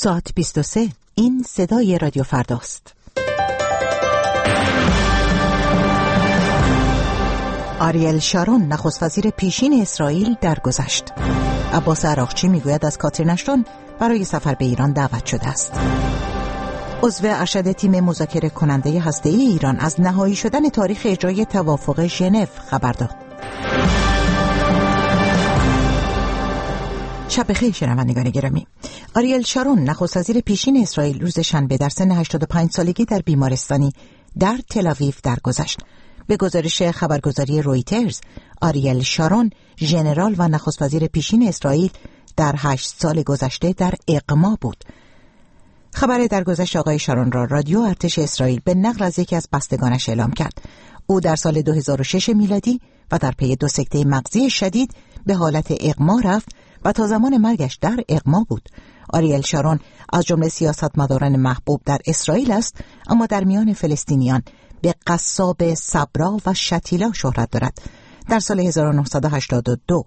ساعت 23. این صدای رادیو فرداست. آریل شارون نخست وزیر پیشین اسرائیل درگذشت. عباس عراقچی میگوید از کاترین اشتون برای سفر به ایران دعوت شده است. عضو ارشد تیم مذاکره کننده هسته‌ای ایران از نهایی شدن تاریخ اجرای توافق ژنو خبر داد. شب بخیر شنوندگان گرامی. آریل شارون نخست وزیر پیشین اسرائیل روز شنبه در سن 85 سالگی در بیمارستانی در تل آویو درگذشت. به گزارش خبرگزاری رویترز، آریل شارون ژنرال و نخست وزیر پیشین اسرائیل در 8 سال گذشته در اغما بود. خبر درگذشت آقای شارون را رادیو ارتش اسرائیل به نقل از یکی از بستگانش اعلام کرد. او در سال 2006 میلادی و در پی 2 سکته مغزی شدید به حالت اغما رفت و تا زمان مرگش در اغما بود. آریل شارون از جمله سیاستمداران محبوب در اسرائیل است، اما در میان فلسطینیان به قصاب صبرا و شتیلا شهرت دارد. در سال 1982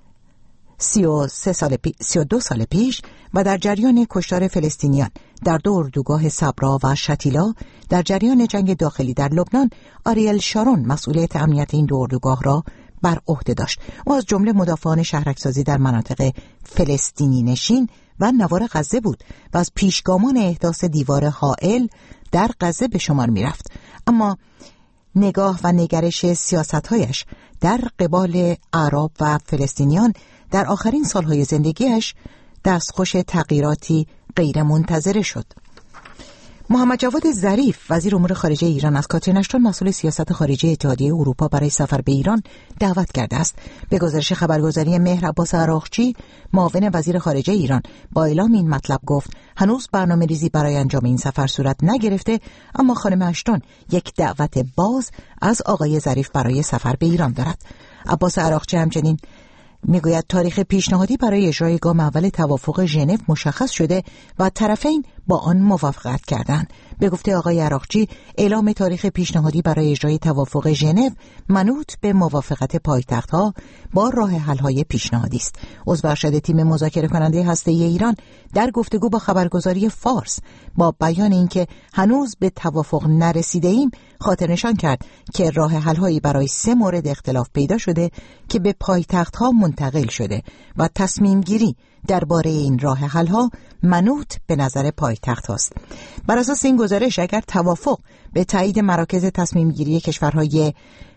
32 سال پیش و در جریان کشتار فلسطینیان در 2 اردوگاه صبرا و شتیلا در جریان جنگ داخلی در لبنان، آریل شارون مسئولیت امنیت این 2 اردوگاه را بر عهده داشت. او از جمله مدافعان شهرک‌سازی در مناطق فلسطینی نشین و نوار غزه بود و از پیشگامان احداث دیوار حائل در غزه به شمار می رفت. اما نگاه و نگرش سیاست‌هایش در قبال اعراب و فلسطینیان در آخرین سالهای زندگیش دستخوش تغییراتی غیر منتظره شد. محمد جواد ظریف وزیر امور خارجه ایران از کاترین اشتون مسئول سیاست خارجی اتحادیه اروپا برای سفر به ایران دعوت کرده است. به گزارش خبرگزاری مهر، عباس عراقچی معاون وزیر خارجه ایران با اعلام این مطلب گفت هنوز برنامه‌ریزی برای انجام این سفر صورت نگرفته، اما خانم اشتون یک دعوت باز از آقای ظریف برای سفر به ایران دارد. عباس عراقچی همچنین میگوید تاریخ پیشنهادی برای اجرای گام اول توافق ژنو مشخص شده و طرفین با آن موافقت کردند. به گفته آقای عراقچی، اعلام تاریخ پیشنهادی برای اجرای توافق ژنو منوط به موافقت پایتخت‌ها با راه حل‌های پیشنهادی است. عضو ارشد تیم مذاکره کننده هسته‌ای ایران در گفتگو با خبرگزاری فارس با بیان اینکه هنوز به توافق نرسیده ایم خاطر نشان کرد که راه حل‌هایی برای 3 مورد اختلاف پیدا شده که به پایتخت‌ها منتقل شده و تصمیم گیری درباره این راه حل‌ها منوط به نظر پایتخت هاست. بر اساس این گزارش اگر توافق به تایید مراکز تصمیم گیری کشورهای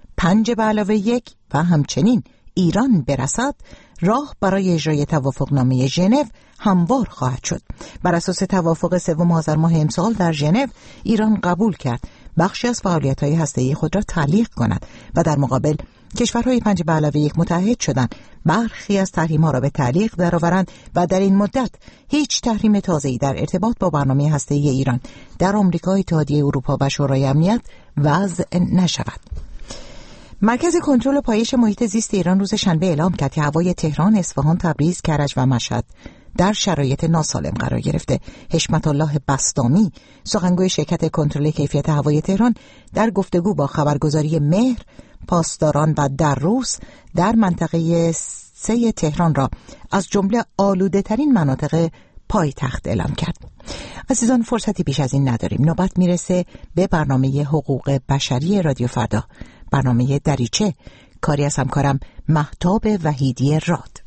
5+1 و همچنین ایران برسد، راه برای اجرای توافقنامه ژنو هموار خواهد شد. بر اساس توافق 3 آذر ماه امسال در ژنو، ایران قبول کرد بخشی از فعالیت‌های هسته‌ای خود را تعلیق کند و در مقابل کشورهای 5+1 متحد شدند برخی از تحریم‌ها را به تعلیق درآورند و در این مدت هیچ تحریم تازه‌ای در ارتباط با برنامه هسته‌ای ایران در آمریکا، اتحادیه اروپا و شورای امنیت وضع نشود. مرکز کنترل پایش محیط زیست ایران روز شنبه اعلام کرد که هوای تهران، اصفهان، تبریز، کرج و مشهد در شرایط ناسالم قرار گرفته. حشمت الله بسطامی، سخنگوی شرکت کنترل کیفیت هوای تهران، در گفتگو با خبرگزاری مهر، پاسداران و دروس در منطقه 3 تهران را از جمله آلوده ترین مناطق پایتخت اعلام کرد. عزیزان، فرصتی بیش از این نداریم. نوبت میرسه به برنامه حقوق بشری رادیو فردا، برنامه دریچه، کاری از همکارم مهتاب وحیدی راد.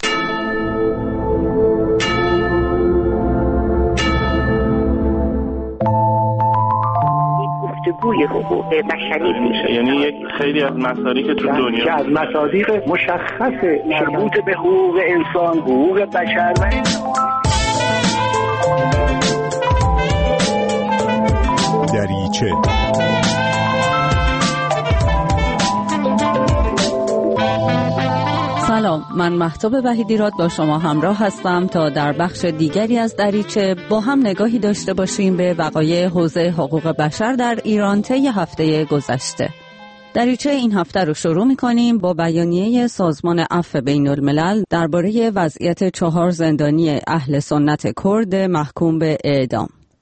گوی حقوق بشری میشه، یعنی یک خیلی از مصادیق تو دنیا که از مصادیق مشخص مربوط به حقوق انسان، حقوق بشر و دریچه. سلام، من مهتاب وحیدی راد با شما همراه هستم تا در بخش دیگری از دریچه با هم نگاهی داشته باشیم به وقایع حوزه حقوق بشر در ایران طی هفته گذشته. دریچه این هفته رو شروع می‌کنیم با بیانیه سازمان عفو بین‌الملل درباره وضعیت 4 زندانی اهل سنت کرد محکوم به اعدام.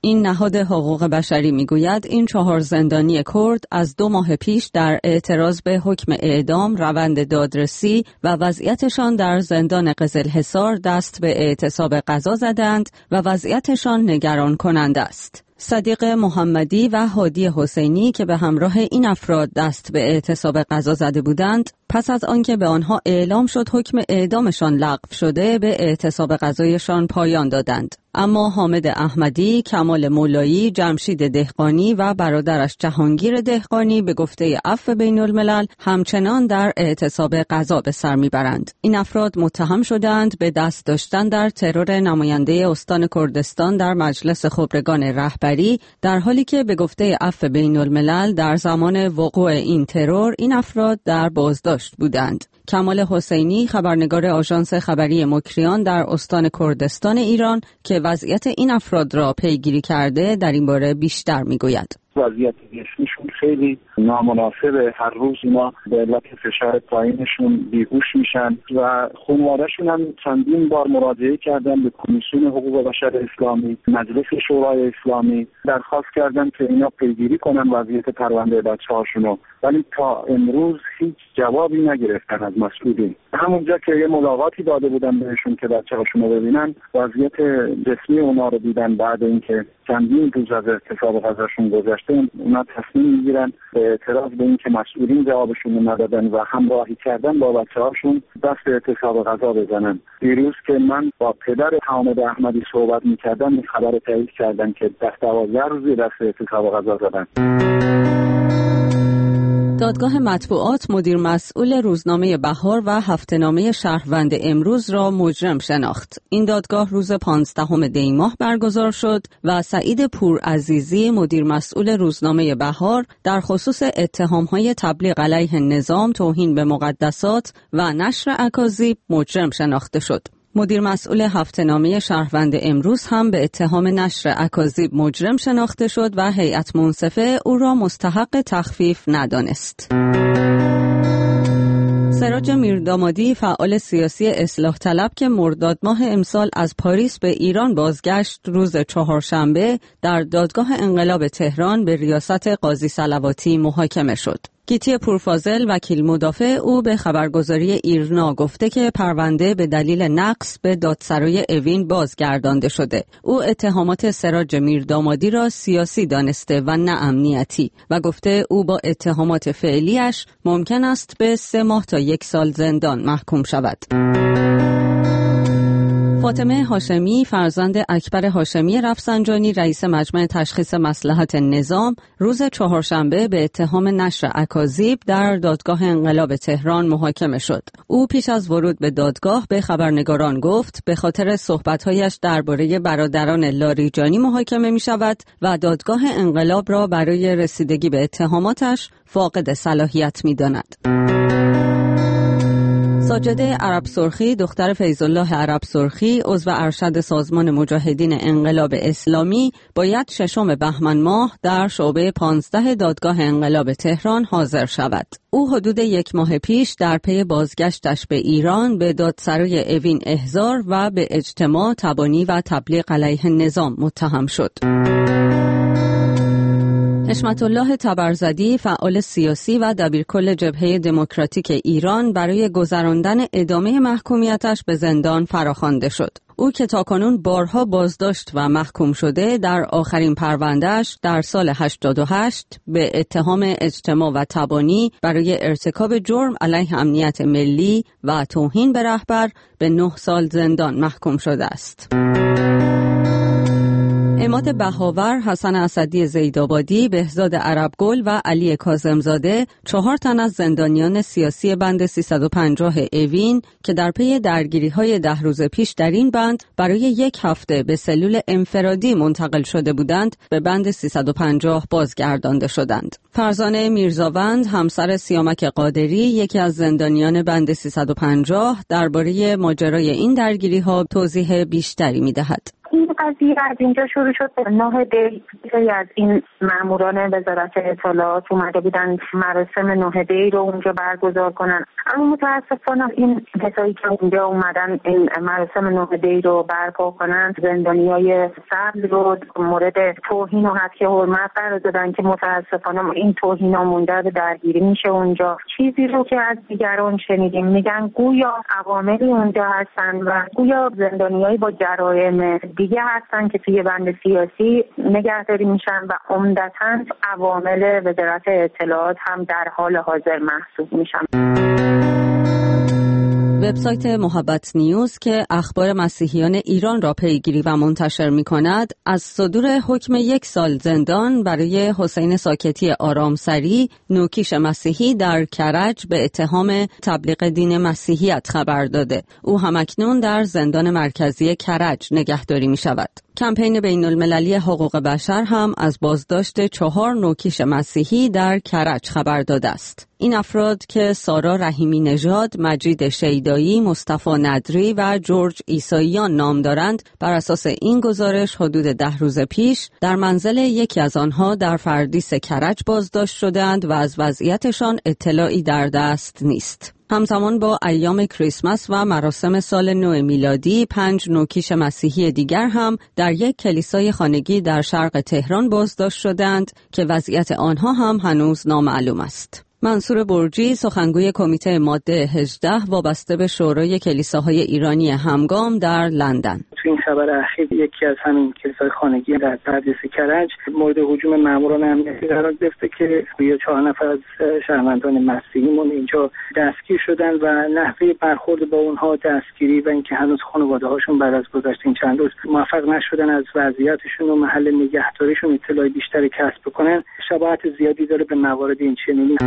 این نهاد حقوق بشری میگوید این 4 زندانی کرد از 2 ماه پیش در اعتراض به حکم اعدام، روند دادرسی و وضعیتشان در زندان قزلحصار دست به اعتصاب غذا زدند و وضعیتشان نگران کننده است. صدیق محمدی و هادی حسینی که به همراه این افراد دست به اعتصاب غذا زده بودند، پس از آنکه به آنها اعلام شد حکم اعدامشان لغو شده، به اعتصاب غذایشان پایان دادند. اما حامد احمدی، کمال مولایی، جمشید دهقانی و برادرش جهانگیر دهقانی به گفته عفو بین الملل همچنان در اعتصاب غذا به سر میبرند. این افراد متهم شدند به دست داشتن در ترور نماینده استان کردستان در مجلس خبرگان رهبری، در حالی که به گفته عفو بین الملل در زمان وقوع این ترور این افراد در بازداشت بودند. کمال حسینی، خبرنگار آژانس خبری مکریان در استان کردستان ایران که وضعیت این افراد را پیگیری کرده، در این باره بیشتر میگوید. وضعیت جسمیشون خیلی نامناسبه. هر روز اینا به علت فشار پایینشون بیهوش میشن و خانواده‌شون هم چندین بار مراجعه کردن به کمیسیون حقوق بشر اسلامی، مجلس شورای اسلامی، درخواست کردن که اینا پیگیری کنن وضعیت پرونده بچه‌هاشونو، ولی تا امروز هیچ جوابی نگرفتن از مسئولین. همونجا که یه ملاقاتی داده بودن بهشون که بچه‌هاشونو ببینن، وضعیت جسمی اونا رو دیدن. بعد اینکه چندین روز از اعتصاب غذاشون گذشته، اونا تصمیم میگیرن به اعتراض به اینکه مسئولین جوابشون ندادن و همراهی کردن با بچه‌هاشون دست به اعتصاب غذا بزنن. دیروز که من با پدر حامد احمدی صحبت میکردم، این خبر تایید کردن که 12 روزی دست به اعتصاب غذا زدن. دادگاه مطبوعات مدیر مسئول روزنامه بهار و هفته‌نامه شهروند امروز را مجرم شناخت. این دادگاه روز 15 دی ماه برگزار شد و سعید پورعزیزی مدیر مسئول روزنامه بهار در خصوص اتهام‌های تبلیغ علیه نظام، توهین به مقدسات و نشر اکاذیب مجرم شناخته شد. مدیر مسئول هفته‌نامه شهروند امروز هم به اتهام نشر اکاذیب مجرم شناخته شد و هیئت منصفه او را مستحق تخفیف ندانست. سراج میردامادی، فعال سیاسی اصلاح طلب که مرداد ماه امسال از پاریس به ایران بازگشت، روز چهارشنبه در دادگاه انقلاب تهران به ریاست قاضی صلواتی محاکمه شد. گیتی پورفاضل، وکیل مدافع او، به خبرگزاری ایرنا گفته که پرونده به دلیل نقص به دادسرای اوین بازگردانده شده. او اتهامات سراج میردامادی را سیاسی دانسته و نه امنیتی و گفته او با اتهامات فعلیش ممکن است به 3 ماه تا 1 سال زندان محکوم شود. فاطمه هاشمی، فرزند اکبر هاشمی رفسنجانی، رئیس مجمع تشخیص مصلحت نظام، روز چهارشنبه به اتهام نشر اکاذیب در دادگاه انقلاب تهران محاکمه شد. او پیش از ورود به دادگاه به خبرنگاران گفت به خاطر صحبت‌هایش درباره برادران لاریجانی محاکمه می‌شود و دادگاه انقلاب را برای رسیدگی به اتهاماتش فاقد صلاحیت می‌داند. ساجده عرب سرخی، دختر فیض‌الله عرب سرخی، عضو ارشد سازمان مجاهدین انقلاب اسلامی، باید 6 بهمن ماه در شعبه 15 دادگاه انقلاب تهران حاضر شود. او حدود 1 ماه پیش در پی بازگشتش به ایران به دادسرای اوین احضار و به اجتماع تبانی و تبلیغ علیه نظام متهم شد. حشمت الله طبرزدی، فعال سیاسی و دبیرکل جبهه دموکراتیک ایران، برای گذراندن ادامه محکومیتش به زندان فراخوانده شد. او که تاکنون بارها بازداشت و محکوم شده، در آخرین پروندهش در سال 88 به اتهام اجتماع و تبانی برای ارتکاب جرم علیه امنیت ملی و توهین به رهبر به 9 سال زندان محکوم شده است. عماد بهاور، حسن اسدی زیدآبادی، بهزاد عربگل و علی کاظمزاده، 4 تن از زندانیان سیاسی بند 350 اوین که در پی درگیری‌های 10 روز پیش در این بند برای 1 هفته به سلول انفرادی منتقل شده بودند، به بند 350 بازگردانده شدند. فرزانه میرزاوند، همسر سیامک قادری، یکی از زندانیان بند 350، درباره ماجرای این درگیری‌ها توضیح بیشتری می‌دهد. این قضیه از اینجا شروع شد. 9 دی از این ماموران وزارت اطلاعات اومده بودن مراسم 9 دی رو اونجا برگزار کنن، اما متاسفانه این کسایی که اونجا اومدن این مراسم 9 دی رو برپا کنن زندانیای سبز رو مورد توهین و حق حرمت قرار دادن که متاسفانه این توهینا منجر به درگیری میشه اونجا. چیزی رو که از دیگران شنیدیم میگن گویا عواملی اونجا هستن و گویا زندانیایی با جرایم دیگه هستن که توی بند سیاسی نگهداری میشن و عمدتاً عوامل وزارت اطلاعات هم در حال حاضر محسوب میشن. وبسایت محبت نیوز که اخبار مسیحیان ایران را پیگیری و منتشر می‌کند، از صدور حکم 1 سال زندان برای حسین ساکتی آرامسری، نوکیش مسیحی در کرج به اتهام تبلیغ دین مسیحیت خبر داده. او همکنون در زندان مرکزی کرج نگهداری می‌شود. کمپین بین‌المللی حقوق بشر هم از بازداشت 4 نوکیش مسیحی در کرج خبر داده است. این افراد که سارا رحیمی نژاد، مجید شیدایی، مصطفی ندری و جورج عیساییان نام دارند، بر اساس این گزارش حدود 10 روز پیش در منزل یکی از آنها در فردیس کرج بازداشت شدند و از وضعیتشان اطلاعی در دست نیست. همزمان با ایام کریسمس و مراسم سال نو میلادی 5 نوکیش مسیحی دیگر هم در یک کلیسای خانگی در شرق تهران بازداشت شدند که وضعیت آنها هم هنوز نامعلوم است. منصور برجی، سخنگوی کمیته ماده 18 وابسته به شورای کلیساهای ایرانی همگام در لندن. تو این خبر اخیر یکی از همین کلیسای خانگی در پردیس کرج مورد هجوم ماموران امنیتی قرار گرفته که 4 نفر از شهروندان مسیحیمون اینجا دستگیر شدن و نحوه برخورد با اونها، دستگیری و اینکه هنوز خانواده‌هاشون بعد از گذشت این چند روز موفق نشدن از وضعیتشون و محل نگهداریشون اطلاع بیشتری کسب بکنن، شباهت زیادی داره به موارد این چنینی.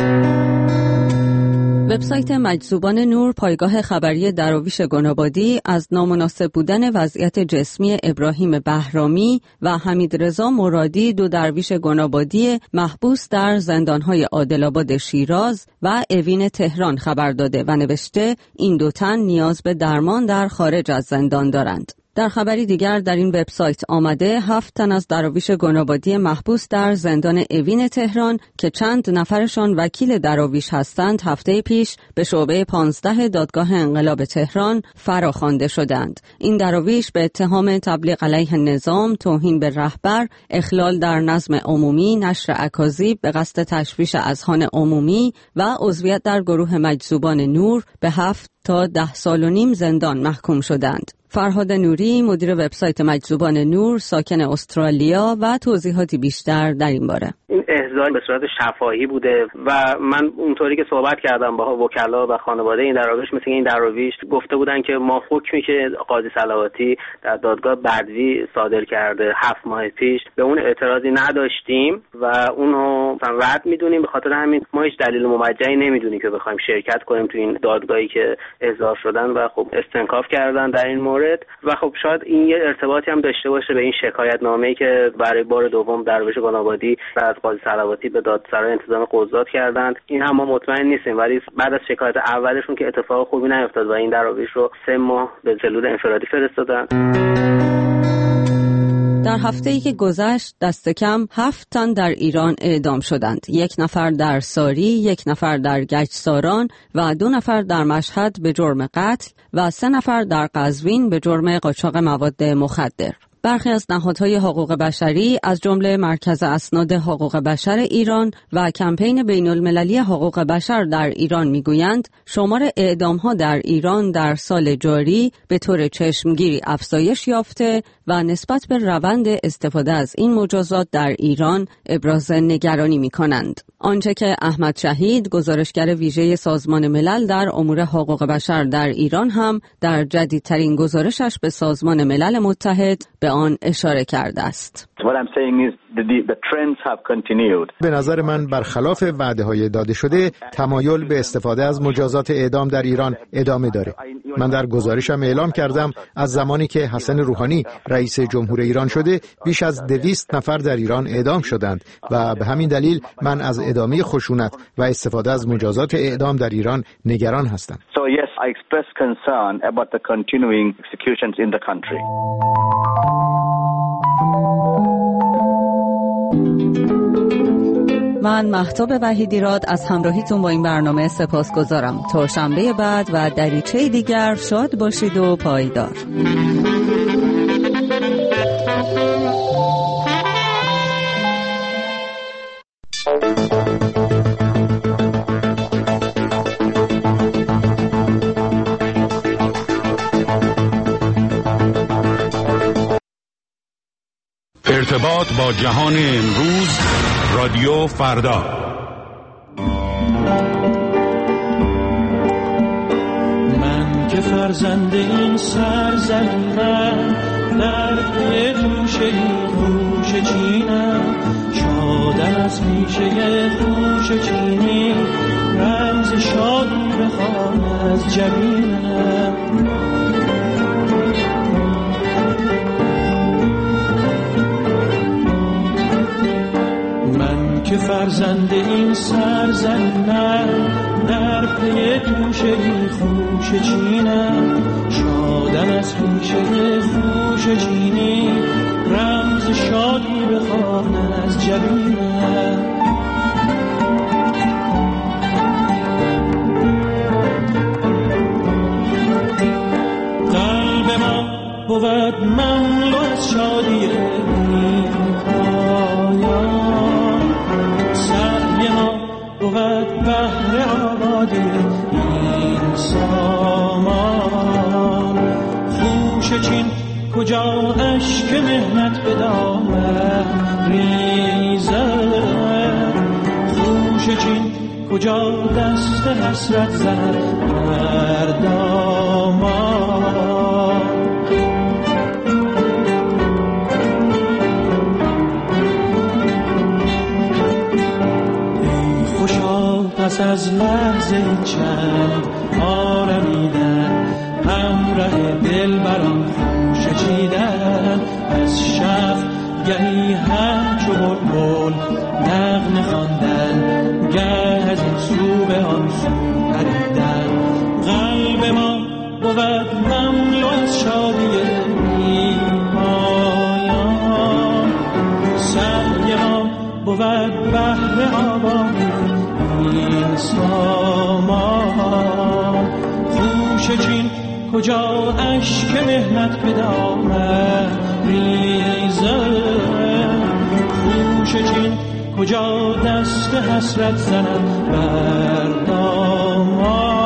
وبسایت مجذوبان نور، پایگاه خبری دراویش گنابادی، از نامناسب بودن وضعیت جسمی ابراهیم بهرامی و حمیدرضا مرادی، 2 درویش گنابادی محبوس در زندان‌های عادل‌آباد شیراز و اوین تهران خبر داده و نوشته این 2 تن نیاز به درمان در خارج از زندان دارند. در خبری دیگر در این وبسایت آمده 7 تن از دراویش گنابادی محبوس در زندان اوین تهران که چند نفرشان وکیل دراویش هستند هفته پیش به شعبه 15 دادگاه انقلاب تهران فراخوانده شدند. این دراویش به اتهام تبلیغ علیه نظام، توهین به رهبر، اخلال در نظم عمومی، نشر اکاذیب به قصد تشویش اذهان عمومی و عضویت در گروه مجذوبان نور به 7 تا 10 سال و نیم زندان محکوم شدند. فرهاد نوری، مدیر وبسایت مجذوبان نور، ساکن استرالیا و توضیحاتی بیشتر در این باره. این احضار به صورت شفاهی بوده و من اونطوری که صحبت کردم با وکلا و خانواده این دراویش، مثل این دراویش گفته بودن که ما حکمی که قاضی صلواتی در دادگاه بردوی صادر کرده 7 ماه پیش به اون اعتراضی نداشتیم و اونو رد میدونیم، به خاطر همین ما هیچ دلیل موجهی نمیدونیم که بخوایم شرکت کنیم تو این دادگاهی که احضار شدن و خب استنکاف کردن در این مورد و خب شاید این یه ارتباطی هم داشته باشه به این شکایت نامه‌ای که برای بار دوم درویش گنابادی از قاضی صلواتی به دادسرای انتظام قضات کردند. این هم ما مطمئن نیستیم، ولی بعد از شکایت اولشون که اتفاق خوبی نیفتاد و این درویش رو 3 ماه به سلول انفرادی فرستادن. در هفته‌ای که گذشت دست کم 7 تن در ایران اعدام شدند. 1 نفر در ساری، 1 نفر در گچساران و 2 نفر در مشهد به جرم قتل و 3 نفر در قزوین به جرم قاچاق مواد مخدر. برخی از نهادهای حقوق بشری از جمله مرکز اسناد حقوق بشر ایران و کمپین بین‌المللی حقوق بشر در ایران میگویند شمار اعدام‌ها در ایران در سال جاری به طور چشمگیری افزایش یافته و نسبت به روند استفاده از این مجازات در ایران ابراز نگرانی می‌کنند. آنچه که احمد شهید، گزارشگر ویژه سازمان ملل در امور حقوق بشر در ایران هم در جدیدترین گزارشش به سازمان ملل متحد به آن اشاره کرده است. به نظر من برخلاف وعده‌های داده شده تمایل به استفاده از مجازات اعدام در ایران ادامه داره. من در گزارشم اعلام کردم از زمانی که حسن روحانی رئیس جمهور ایران شده بیش از 200 نفر در ایران اعدام شدند و به همین دلیل من از ادامه خشونت و استفاده از مجازات اعدام در ایران نگران هستم. So yes, I express concern about the continuing executions in the country. من مهتاب وحیدیراد از همراهیتون با این برنامه سپاسگزارم. تا شنبه بعد و دریچه دیگر شاد باشید و پایدار. ارتباط با جهان امروز، رادیو فردا. من که فرزند این سرزمینم، در پی توشه این خوشه چینم، شادم از پیشه خوشه چینی، رمز شادی بخوان از جبینم. که فرزند این سرزمینم، در پی توشه این خوشه چینم، شادم از پیشه خوشه چینی، رمز شادی بخوان از جبینم. قلب ما بود مملو از شادی این پایان، سعی ما بود بهر آبادی این سامان. خوشه چین کجا اشک مهنت به دامن ریزد، خوشه چین کجا دست حسرت زند بر دامان. پس از لحظه چند آرمیدن، همراه دل برام خوشه چیدن، از شب گهی همچو بلبل نغمه خواندن، گه از این سو به آن سو پریدن. قلب ما بود مملو از شادی این پایان، سعی ما بود بهر آبادی این سامان. خوشه چین کجا اشک مهنت به دامن ریزد، خوشه چین کجا دست حسرت زند بر دامان.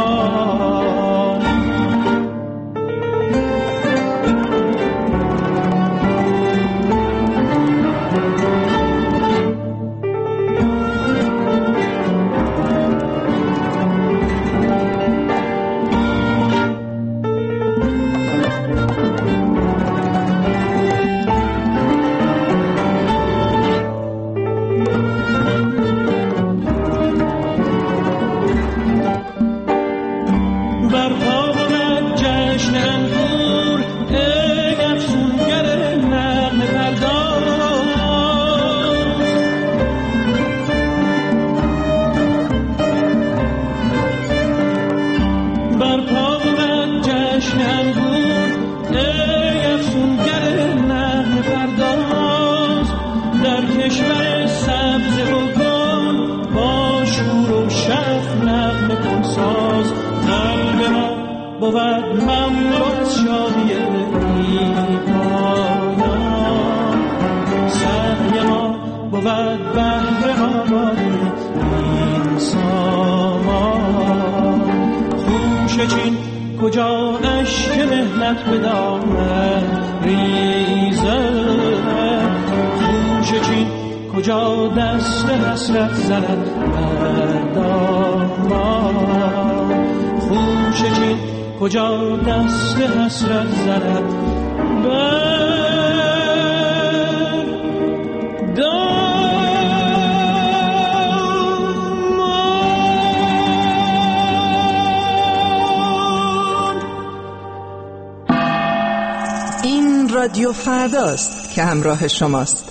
کجا اشک مهنت به دامن ریزد، خوشه چین کجا دست حسرت زند بر دامان. خوشه چین کجا دست حسرت زند بر دامان. رادیو فرداست که همراه شماست.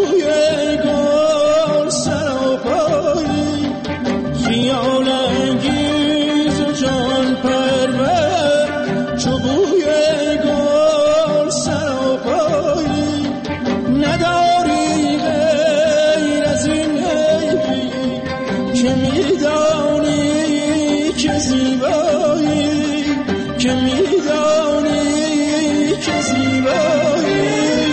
بوی گل سراپایی خیال انگیز و جان پرور چو بوی گل سراپایی نداری غیر از این عیبی که میدانی که زیبایی که میدانی که زیبایی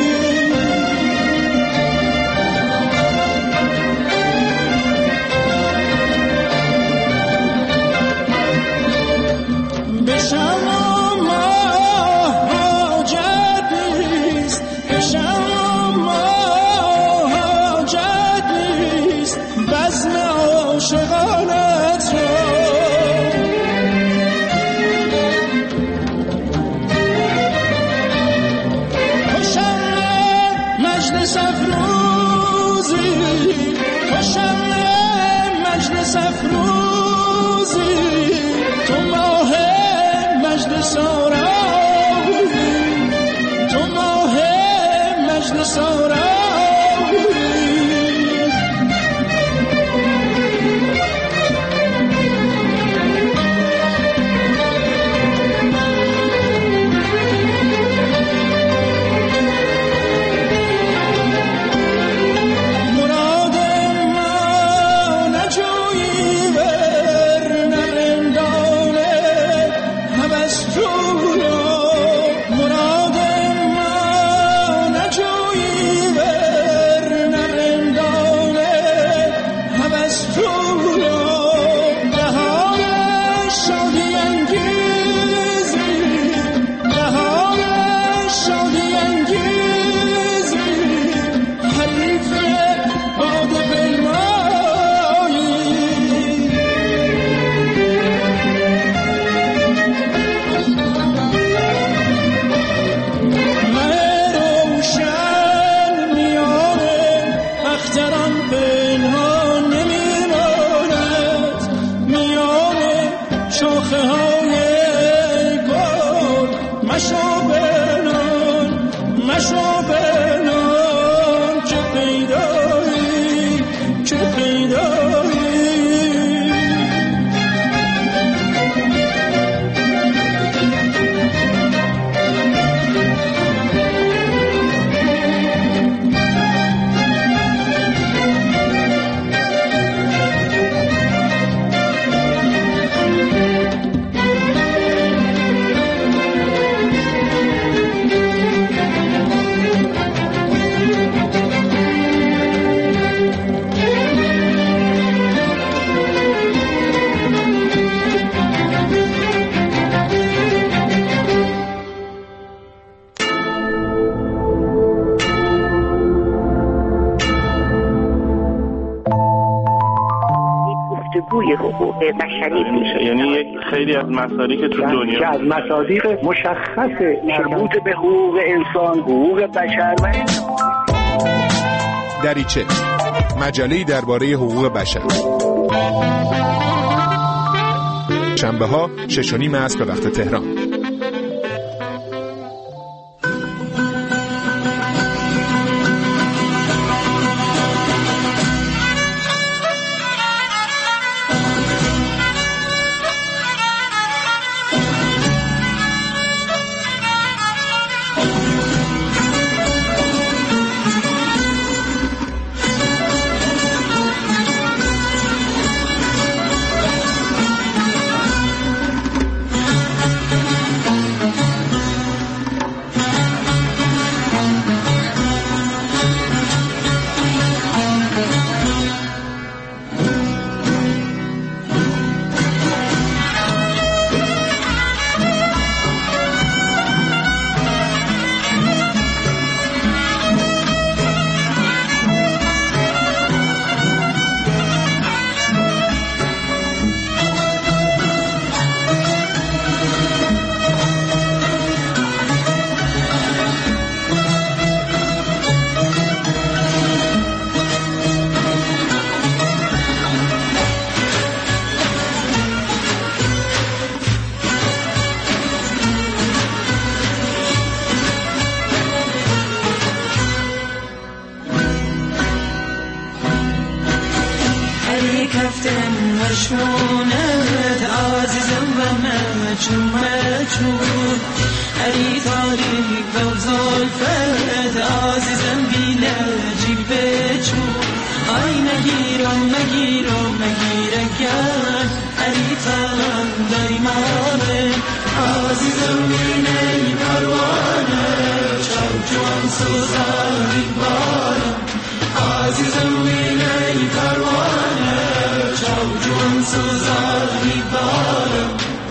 حقوق بشری میشه. یعنی یک خیلی از مسائلی که تو دنیا که از مصادیق مشخص مربوط به حقوق انسان، حقوق بشر و دریچه، مجله‌ای درباره حقوق بشر. شنبه‌ها 6:30 عصر به وقت تهران. کفتن مشمونت عزیزم و مچون ای تاریک و زلفت عزیزم بیلجی بچون ای مگیرم مگیرگن ای تاقم دایمانه عزیزم بینی پروانه چوچوان سوزاری بارم عزیزم بینی پروانه چوچوان سوزاری بارم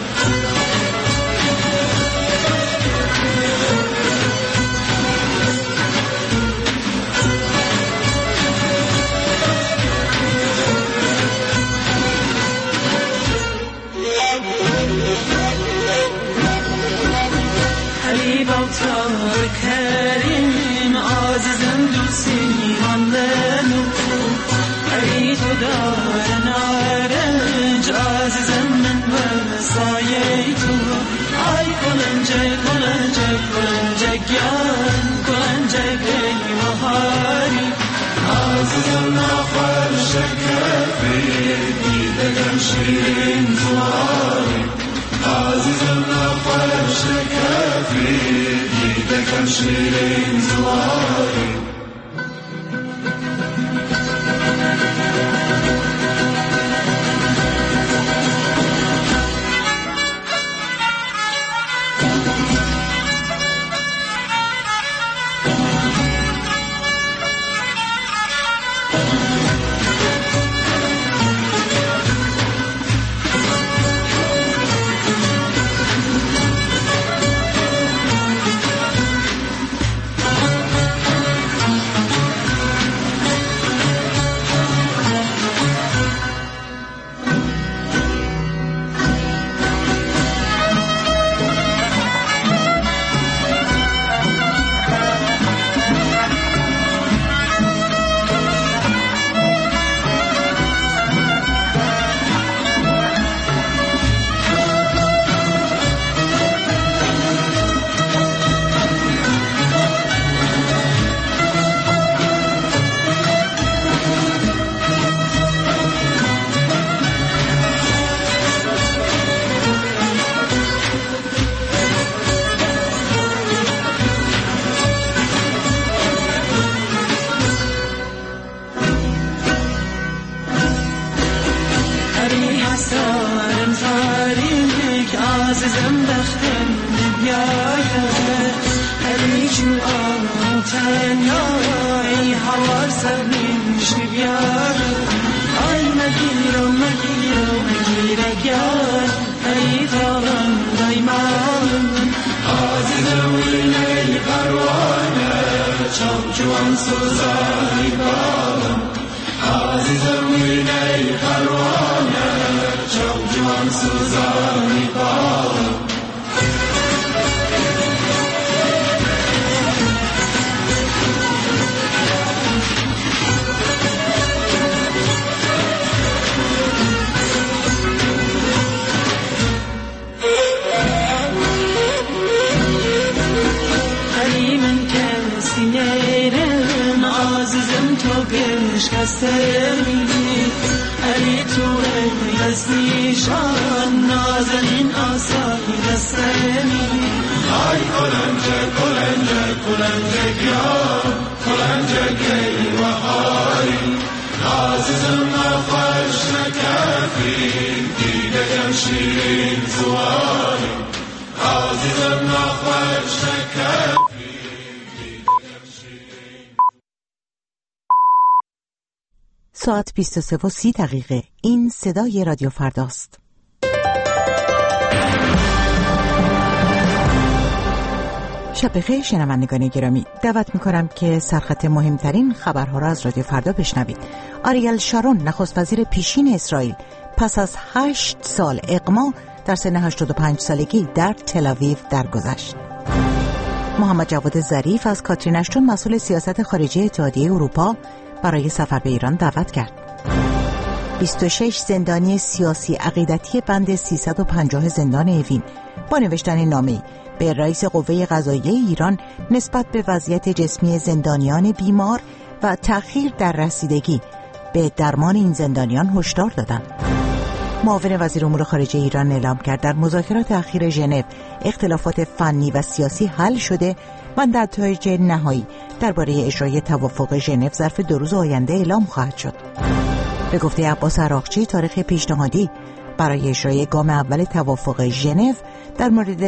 کریم عزیزم دوستی ماندنو ای تو دار نارنج عزیزم من وسایه تو ای کلنجک ای وحاری عزیزم نخور شکفی دیدگم شیرین زواری عزیزم نخور شکفی دیدگم شیرین زواری عزیزم بختم بیاید هری چون تنیا ای هوار سرنیش بیاید ای مگیرگن ای تاغم دایمان عزیزم وینی پروانه چوچوان سوزاری بارم عزیزم وینی پروانه چوچوان سوزاری بارم علی تو دستیشان نازنین آسایی دستمی ای کلنجک یا کلنجک ای وحاری عزیزم نخوش نکفی دیدگم شیرین زواری عزیزم نخوش نکفی. ساعت 23:30 این صدای رادیو فرداست. شب بخیر شنوندگان گرامی، دعوت می‌کنم که سرخط مهمترین خبرها را از رادیو فردا بشنوید. آریل شارون نخست وزیر پیشین اسرائیل پس از 8 سال اقامت در سن 85 سالگی در تل‌آویو درگذشت. محمد جواد ظریف از کاترین اشتون مسئول سیاست خارجی اتحادیه اروپا برای سفر به ایران دعوت کرد. 26 زندانی سیاسی عقیدتی بند 350 زندان اوین با نوشتن نامه‌ای به رئیس قوه قضاییه ایران نسبت به وضعیت جسمی زندانیان بیمار و تأخیر در رسیدگی به درمان این زندانیان هشدار دادند. معاون وزیر امور خارجه ایران اعلام کرد در مذاکرات اخیر ژنو اختلافات فنی و سیاسی حل شده و نتایج نهایی درباره اجرای توافق ژنو ظرف 2 روز آینده اعلام خواهد شد. به گفته عباس عراقچی، تاریخ پیشنهادی برای اجرای گام اول توافق ژنو در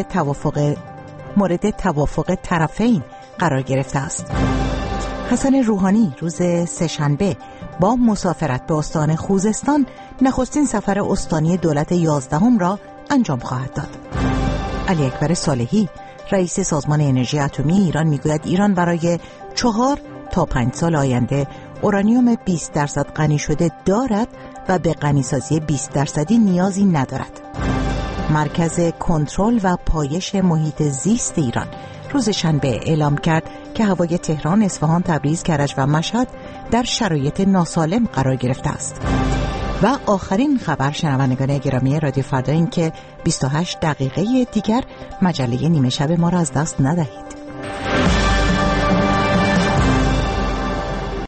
مورد توافق طرفین قرار گرفته است. حسن روحانی روز سه‌شنبه با مسافرت به استان خوزستان نخستین سفر استانی دولت 11 را انجام خواهد داد. علی اکبر صالحی رئیس سازمان انرژی اتمی ایران میگوید ایران برای 4 تا 5 سال آینده اورانیوم 20% غنی شده دارد و به غنیسازی 20% نیازی ندارد. مرکز کنترل و پایش محیط زیست ایران روز شنبه اعلام کرد که هوای تهران، اصفهان، تبریز، کرج و مشهد در شرایط ناسالم قرار گرفته است. و آخرین خبر شنوندگان گرامی رادیو فردا این که 28 دقیقه دیگر مجله نیمه شب ما را از دست ندهید.